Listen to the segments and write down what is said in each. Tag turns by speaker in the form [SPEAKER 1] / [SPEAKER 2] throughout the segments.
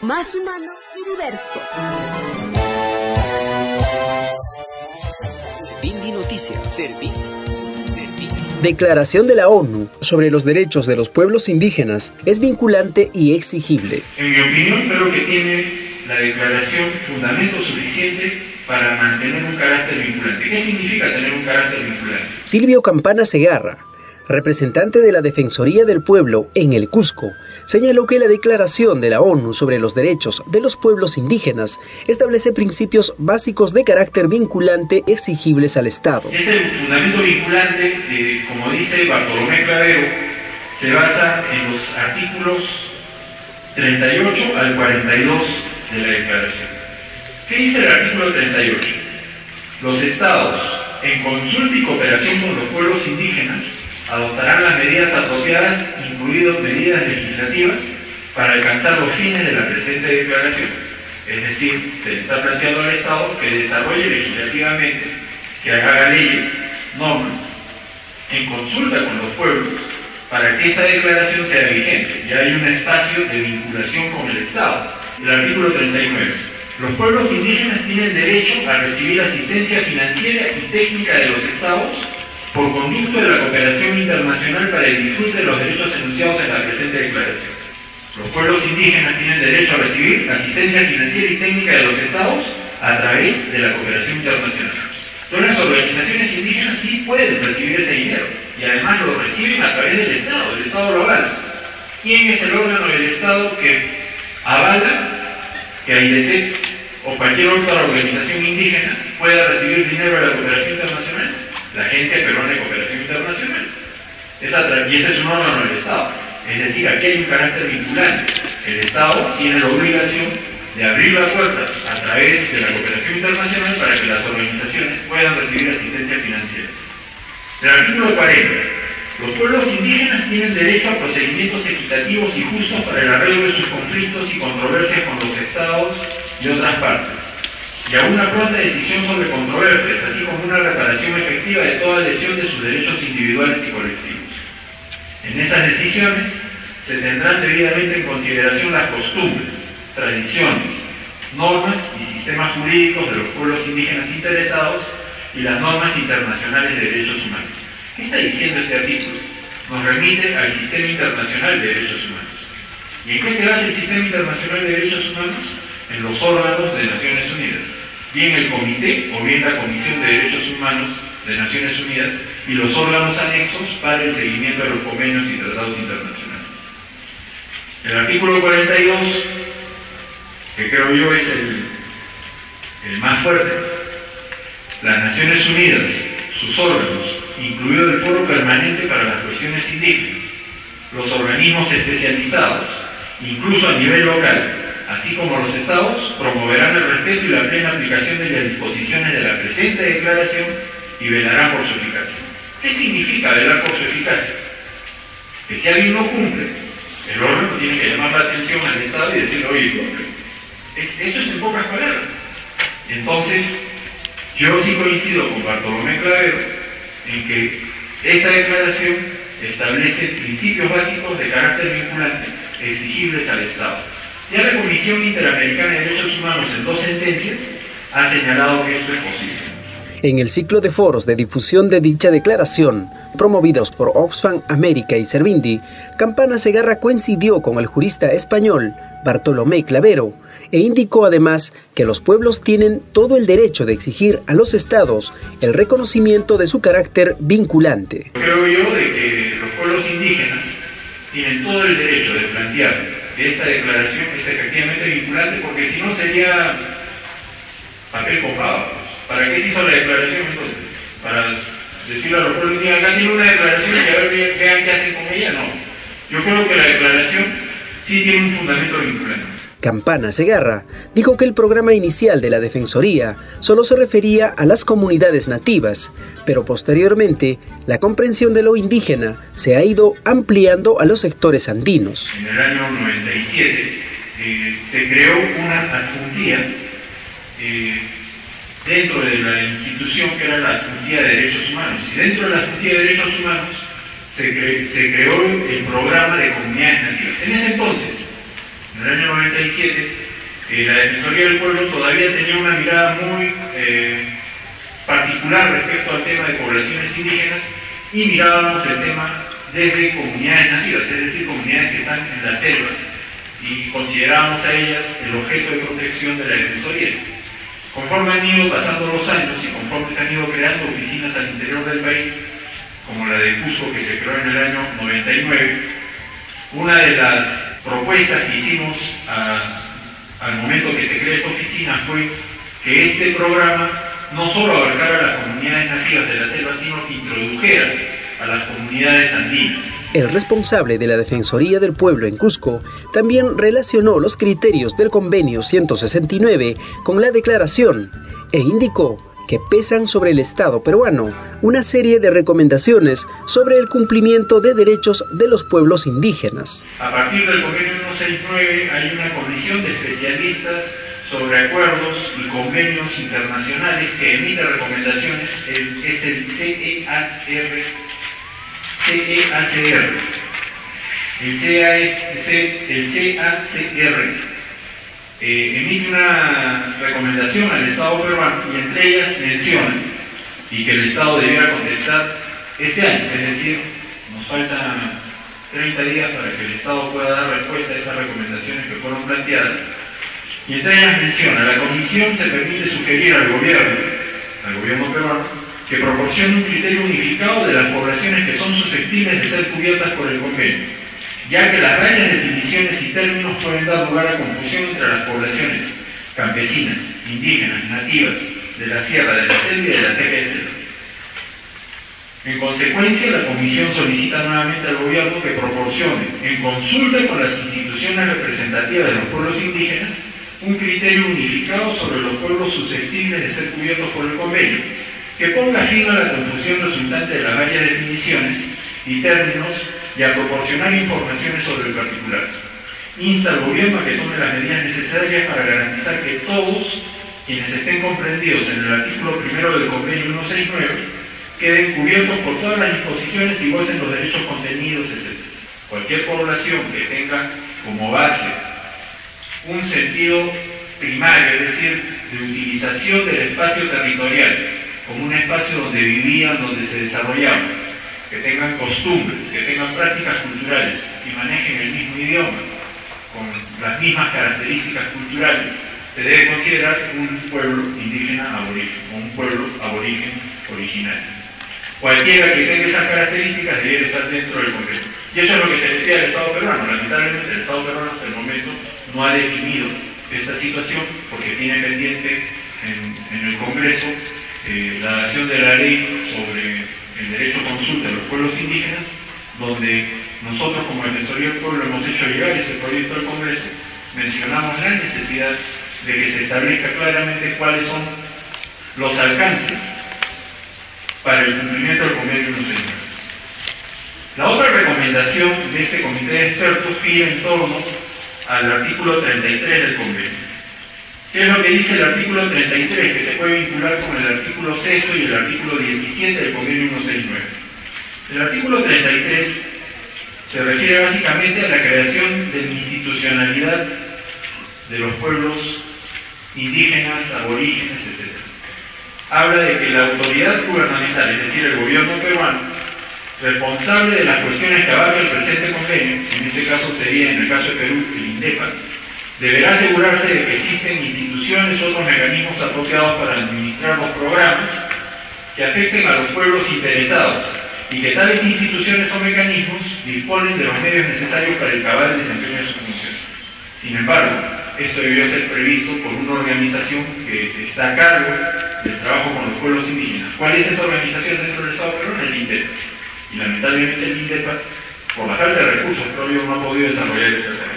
[SPEAKER 1] Más humano y diverso.
[SPEAKER 2] Servindi Noticias. Servindi.
[SPEAKER 3] Declaración de la ONU sobre los derechos de los pueblos indígenas es vinculante y exigible.
[SPEAKER 4] En mi opinión, creo que tiene la declaración fundamento suficiente para mantener un carácter vinculante. ¿Qué significa tener un carácter vinculante?
[SPEAKER 3] Silvio Campana Segarra, representante de la Defensoría del Pueblo en el Cusco, señaló que la Declaración de la ONU sobre los derechos de los pueblos indígenas establece principios básicos de carácter vinculante exigibles al Estado.
[SPEAKER 4] Este fundamento vinculante, como dice Bartolomé Clavero, se basa en los artículos 38 al 42 de la Declaración. ¿Qué dice el artículo 38? Los Estados, en consulta y cooperación con los pueblos indígenas, adoptarán las medidas apropiadas, incluidas medidas legislativas, para alcanzar los fines de la presente declaración. Es decir, se le está planteando al Estado que desarrolle legislativamente, que haga leyes, normas, en consulta con los pueblos, para que esta declaración sea vigente. Ya hay un espacio de vinculación con el Estado. El artículo 39. Los pueblos indígenas tienen derecho a recibir asistencia financiera y técnica de los Estados por conducto de la cooperación internacional para el disfrute de los derechos enunciados en la presente declaración. Los pueblos indígenas tienen derecho a recibir asistencia financiera y técnica de los Estados a través de la cooperación internacional. Entonces las organizaciones indígenas sí pueden recibir ese dinero y además lo reciben a través del Estado lo avala. ¿Quién es el órgano del Estado que avala que AIDC o cualquier otra organización indígena pueda recibir dinero de la cooperación internacional? La Agencia Peruana de Cooperación Internacional. Y ese es un órgano del Estado. Es decir, aquí hay un carácter vinculante. El Estado tiene la obligación de abrir la puerta a través de la cooperación internacional para que las organizaciones puedan recibir asistencia financiera. El artículo 40. Los pueblos indígenas tienen derecho a procedimientos equitativos y justos para el arreglo de sus conflictos y controversias con los Estados y otras partes, y a una pronta decisión sobre controversias, así como una reparación efectiva de toda lesión de sus derechos individuales y colectivos. En esas decisiones se tendrán debidamente en consideración las costumbres, tradiciones, normas y sistemas jurídicos de los pueblos indígenas interesados y las normas internacionales de derechos humanos. ¿Qué está diciendo este artículo? Nos remite al Sistema Internacional de Derechos Humanos. ¿Y en qué se basa el Sistema Internacional de Derechos Humanos? En los órganos de Naciones Unidas, bien el Comité o bien la Comisión de Derechos Humanos de Naciones Unidas y los órganos anexos para el seguimiento de los convenios y tratados internacionales. El artículo 42, que creo yo es el más fuerte, las Naciones Unidas, sus órganos, incluido el Foro Permanente para las Cuestiones Indígenas, los organismos especializados, incluso a nivel local, así como los Estados, promoverán el respeto y la plena aplicación de las disposiciones de la presente declaración y velarán por su eficacia. ¿Qué significa velar por su eficacia? Que si alguien no cumple, el órgano tiene que llamar la atención al Estado y decirle, oye, cumple. Eso es en pocas palabras. Entonces, yo sí coincido con Bartolomé Clavero en que esta declaración establece principios básicos de carácter vinculante exigibles al Estado. Ya la Comisión Interamericana de Derechos Humanos en 2 sentencias ha señalado que esto es posible.
[SPEAKER 3] En el ciclo de foros de difusión de dicha declaración, promovidos por Oxfam América y Servindi, Campana Segarra coincidió con el jurista español Bartolomé Clavero e indicó además que los pueblos tienen todo el derecho de exigir a los estados el reconocimiento de su carácter vinculante.
[SPEAKER 4] Creo yo de que los pueblos indígenas tienen todo el derecho de plantear que esta declaración es efectivamente vinculante, porque si no sería papel copado. ¿Para qué se hizo la declaración entonces? Para decirle a los pueblos indígenas, acá tiene una declaración y a ver, vean qué hacen con ella. No. Yo creo que la declaración sí tiene un fundamento vinculante.
[SPEAKER 3] Campana Segarra dijo que el programa inicial de la Defensoría solo se refería a las comunidades nativas, pero posteriormente la comprensión de lo indígena se ha ido ampliando a los sectores andinos.
[SPEAKER 4] En el año 97 se creó una adjuntía dentro de la institución que era la Adjuntía de Derechos Humanos, y dentro de la Adjuntía de Derechos Humanos se creó el programa de comunidades nativas. En ese entonces, en el año 97, la Defensoría del Pueblo todavía tenía una mirada muy particular respecto al tema de poblaciones indígenas y mirábamos el tema desde comunidades nativas, es decir, comunidades que están en la selva, y considerábamos a ellas el objeto de protección de la Defensoría. Conforme han ido pasando los años y conforme se han ido creando oficinas al interior del país, como la de Cusco, que se creó en el año 99, una de las propuestas que hicimos al momento que se creó esta oficina fue que este programa no solo abarcara a las comunidades nativas de la selva, sino que introdujera a las comunidades andinas.
[SPEAKER 3] El responsable de la Defensoría del Pueblo en Cusco también relacionó los criterios del Convenio 169 con la declaración e indicó que pesan sobre el Estado peruano una serie de recomendaciones sobre el cumplimiento de derechos de los pueblos indígenas.
[SPEAKER 4] A partir del Convenio 169 hay una comisión de especialistas sobre acuerdos y convenios internacionales que emite recomendaciones, es el CEACR. El CACR emite una recomendación al Estado peruano y entre ellas menciona y que el Estado debiera contestar este año, es decir, nos faltan 30 días para que el Estado pueda dar respuesta a esas recomendaciones que fueron planteadas, y entre ellas menciona: la Comisión se permite sugerir al gobierno peruano, que proporcione un criterio unificado de las poblaciones que son susceptibles de ser cubiertas por el convenio, ya que las rayas definiciones y términos pueden dar lugar a confusión entre las poblaciones campesinas, indígenas, nativas, de la sierra, de la selva y de la ceja de selva. En consecuencia, la Comisión solicita nuevamente al gobierno que proporcione, en consulta con las instituciones representativas de los pueblos indígenas, un criterio unificado sobre los pueblos susceptibles de ser cubiertos por el convenio, que ponga fin a la confusión resultante de las varias definiciones y términos y a proporcionar informaciones sobre el particular. Insta al gobierno a que tome las medidas necesarias para garantizar que todos quienes estén comprendidos en el artículo primero del Convenio 169 queden cubiertos por todas las disposiciones y gocen los derechos contenidos, etc. Cualquier población que tenga como base un sentido primario, es decir, de utilización del espacio territorial como un espacio donde vivían, donde se desarrollaban, que tengan costumbres, que tengan prácticas culturales y manejen el mismo idioma, con las mismas características culturales, se debe considerar un pueblo indígena aborigen o un pueblo aborigen originario. Cualquiera que tenga esas características debe estar dentro del convenio. Y eso es lo que se le pide al Estado peruano. Lamentablemente el Estado peruano hasta el momento no ha definido esta situación porque tiene pendiente en el Congreso la dación de la ley sobre el derecho a consulta de los pueblos indígenas, donde nosotros como Defensoría del Pueblo hemos hecho llegar ese proyecto al Congreso, mencionamos la necesidad de que se establezca claramente cuáles son los alcances para el cumplimiento del convenio 169. La otra recomendación de este comité de expertos gira en torno al artículo 33 del convenio. ¿Qué es lo que dice el artículo 33? Que se puede vincular con el artículo 6 y el artículo 17 del convenio 169. El artículo 33 se refiere básicamente a la creación de la institucionalidad de los pueblos indígenas, aborígenes, etc. Habla de que la autoridad gubernamental, es decir, el gobierno peruano, responsable de las cuestiones que abarca el presente convenio, en este caso sería, en el caso de Perú, el INDEPA, deberá asegurarse de que existen instituciones u otros mecanismos apropiados para administrar los programas que afecten a los pueblos interesados y que tales instituciones o mecanismos disponen de los medios necesarios para el cabal desempeño de sus funciones. Sin embargo, esto debió ser previsto por una organización que está a cargo del trabajo con los pueblos indígenas. ¿Cuál es esa organización dentro del Estado peruano? El INDEPA. Y lamentablemente el INDEPA, por la falta de recursos propios, no ha podido desarrollar esa tarea.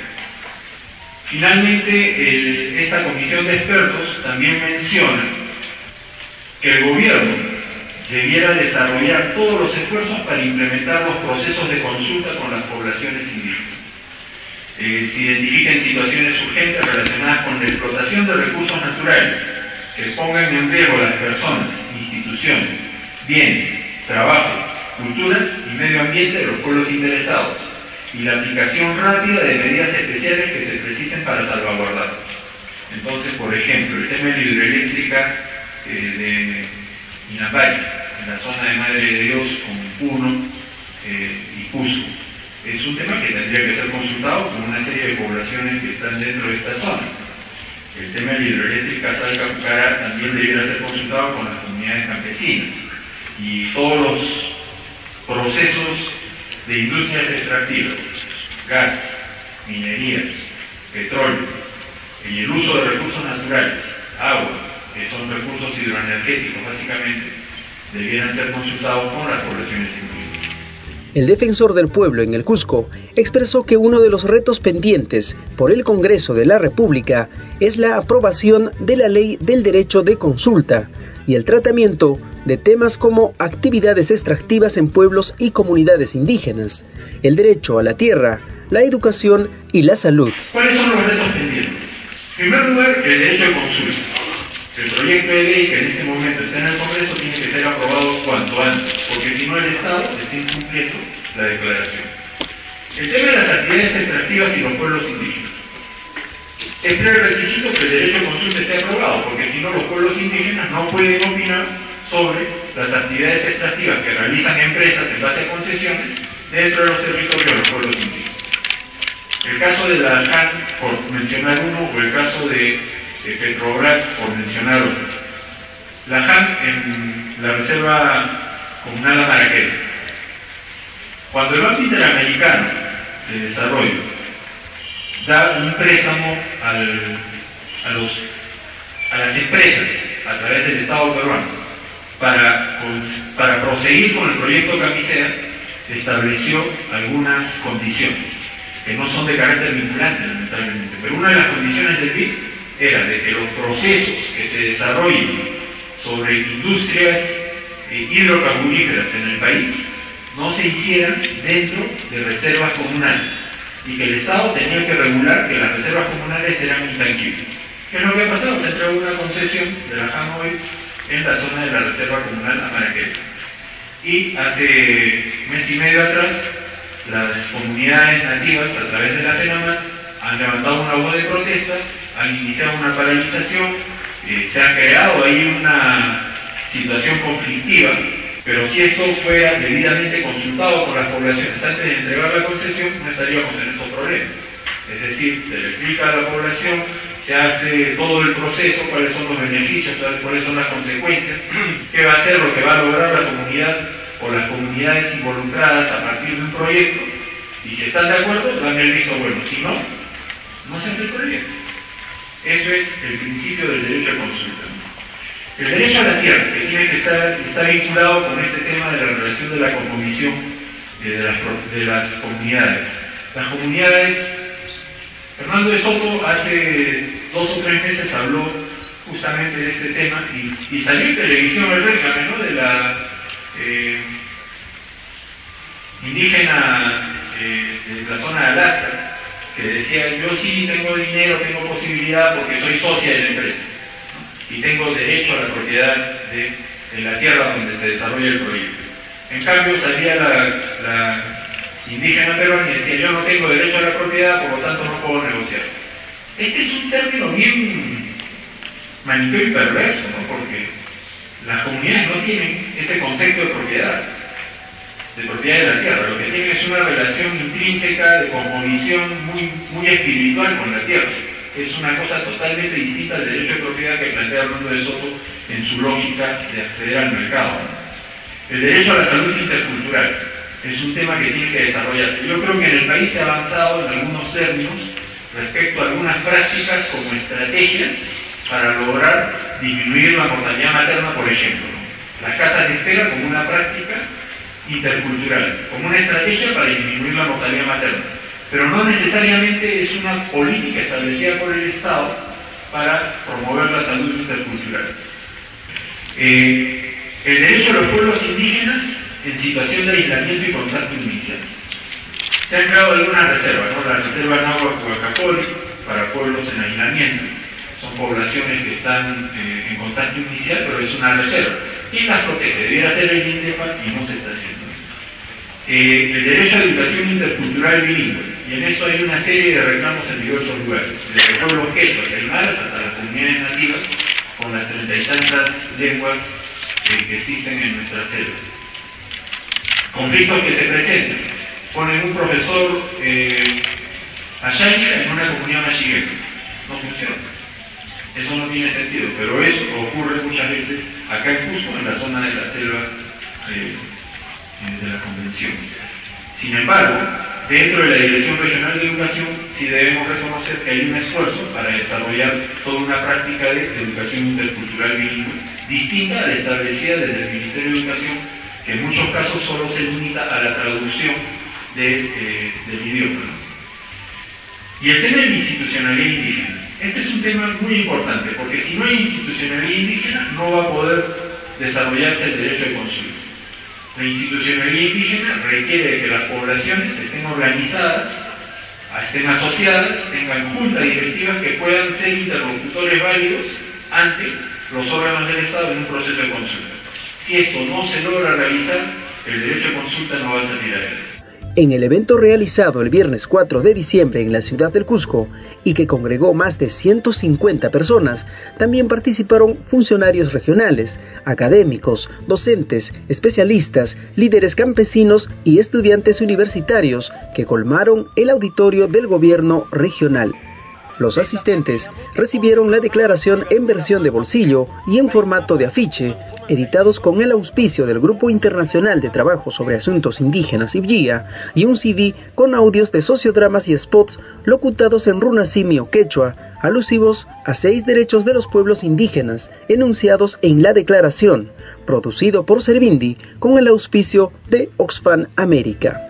[SPEAKER 4] Finalmente, esta comisión de expertos también menciona que el gobierno debiera desarrollar todos los esfuerzos para implementar los procesos de consulta con las poblaciones indígenas. Se identifican situaciones urgentes relacionadas con la explotación de recursos naturales que pongan en riesgo las personas, instituciones, bienes, trabajo, culturas y medio ambiente de los pueblos interesados, y la aplicación rápida de medidas especiales que se precisen para salvaguardar. Entonces, por ejemplo, el tema de la hidroeléctrica de Inambari, en la zona de Madre de Dios, con Puno y Cusco, es un tema que tendría que ser consultado con una serie de poblaciones que están dentro de esta zona. El tema de la hidroeléctrica Salta-Pucará también debiera ser consultado con las comunidades campesinas, y todos los procesos de industrias extractivas, gas, minería, petróleo, y el uso de recursos naturales, agua, que son recursos hidroenergéticos básicamente, debieran ser consultados con las poblaciones indígenas.
[SPEAKER 3] El defensor del pueblo en el Cusco expresó que uno de los retos pendientes por el Congreso de la República es la aprobación de la ley del derecho de consulta y el tratamiento de temas como actividades extractivas en pueblos y comunidades indígenas, el derecho a la tierra, la educación y la salud.
[SPEAKER 4] ¿Cuáles son los retos pendientes? En primer lugar, el derecho de consulta. El proyecto de ley que en este momento está en el Congreso tiene que ser aprobado cuanto antes, porque si no el Estado está incumpliendo la declaración. El tema de las actividades extractivas y los pueblos indígenas. Es prerequisito que el derecho de consulta esté aprobado, porque si no los pueblos indígenas no pueden opinar sobre las actividades extractivas que realizan empresas en base a concesiones dentro de los territorios de los pueblos indígenas. El caso de la JAN, por mencionar uno, o el caso de Petrobras, por mencionar otro. La JAN en la Reserva Comunal Amaraqueña. Cuando el Banco Interamericano de Desarrollo da un préstamo a las empresas a través del Estado peruano para proseguir con el proyecto Camisea, estableció algunas condiciones que no son de carácter vinculante, lamentablemente, pero una de las condiciones del BID era de que los procesos que se desarrollen sobre industrias hidrocarburíferas en el país no se hicieran dentro de reservas comunales, y que el Estado tenía que regular que las reservas comunales eran intangibles. ¿Qué es lo que ha pasado? Se entregó una concesión de la JAN hoy en la zona de la Reserva Comunal Amaraqueña. Y hace mes y medio atrás, las comunidades nativas, a través de la FENAMAT, han levantado una voz de protesta, han iniciado una paralización, se ha creado ahí una situación conflictiva, pero si esto fuera debidamente consultado con las poblaciones antes de entregar la concesión, no estaríamos en estos problemas. Es decir, se le explica a la población, se hace todo el proceso, cuáles son los beneficios, cuáles son las consecuencias, qué va a ser lo que va a lograr la comunidad o las comunidades involucradas a partir de un proyecto, y si están de acuerdo, dan el visto bueno. Si no, no se hace el proyecto. Eso es el principio del derecho a consulta. El derecho a la tierra, que tiene que estar vinculado con este tema de la relación de la cosmovisión de las comunidades. Las comunidades, Fernando de Soto hace 2 o 3 meses habló justamente de este tema y salió en televisión el réclame, ¿no?, de la indígena de la zona de Alaska, que decía: yo sí tengo dinero, tengo posibilidad porque soy socia de la empresa, ¿no?, y tengo derecho a la propiedad de la tierra donde se desarrolla el proyecto. En cambio salía la indígena peruana y decía: yo no tengo derecho a la propiedad, por lo tanto no puedo negociar. Este es un término bien maniqueo y perverso, ¿no?, porque las comunidades no tienen ese concepto de propiedad de la tierra. Lo que tienen es una relación intrínseca de cosmovisión muy espiritual con la tierra. Es una cosa totalmente distinta al derecho de propiedad que plantea Fernando de Soto en su lógica de acceder al mercado, ¿no? El derecho a la salud intercultural es un tema que tiene que desarrollarse. Yo creo que en el país se ha avanzado en algunos términos respecto a algunas prácticas como estrategias para lograr disminuir la mortalidad materna, por ejemplo, ¿no? Las casas de espera como una práctica intercultural, como una estrategia para disminuir la mortalidad materna, pero no necesariamente es una política establecida por el Estado para promover la salud intercultural. El derecho a los pueblos indígenas en situación de aislamiento y contacto inicial. Se han creado algunas reservas, ¿no? La reserva Nahuac-Huacapoli para pueblos en aislamiento. Son poblaciones que están en contacto inicial, pero es una reserva. ¿Quién las protege? Debiera ser el INDEPA y no se está haciendo. el derecho a educación intercultural bilingüe, y en esto hay una serie de reclamos en diversos lugares, desde el pueblo quechua, aymaras, hasta las comunidades nativas, con las 30 y tantas lenguas que existen en nuestra selva. Conflictos que se presentan. Ponen un profesor ayánica en una comunidad machigueca. No funciona. Eso no tiene sentido, pero eso ocurre muchas veces acá en Cusco, en la zona de la selva de la Convención. Sin embargo, dentro de la Dirección Regional de Educación sí debemos reconocer que hay un esfuerzo para desarrollar toda una práctica de educación intercultural bilingüe distinta a la establecida desde el Ministerio de Educación, que en muchos casos solo se limita a la traducción del idioma, ¿no? Y el tema de la institucionalidad indígena. Este es un tema muy importante, porque si no hay institucionalidad indígena no va a poder desarrollarse el derecho de consulta. La institucionalidad indígena requiere de que las poblaciones estén organizadas, estén asociadas, tengan juntas directivas que puedan ser interlocutores válidos ante los órganos del Estado en un proceso de consulta. Si esto no se logra realizar, el derecho de consulta no va a salir adelante.
[SPEAKER 3] En el evento realizado el viernes 4 de diciembre en la ciudad del Cusco y que congregó más de 150 personas, también participaron funcionarios regionales, académicos, docentes, especialistas, líderes campesinos y estudiantes universitarios que colmaron el auditorio del gobierno regional. Los asistentes recibieron la declaración en versión de bolsillo y en formato de afiche, editados con el auspicio del Grupo Internacional de Trabajo sobre Asuntos Indígenas IBGIA, y un CD con audios de sociodramas y spots locutados en runasimi quechua, alusivos a 6 derechos de los pueblos indígenas enunciados en la declaración, producido por Servindi con el auspicio de Oxfam América.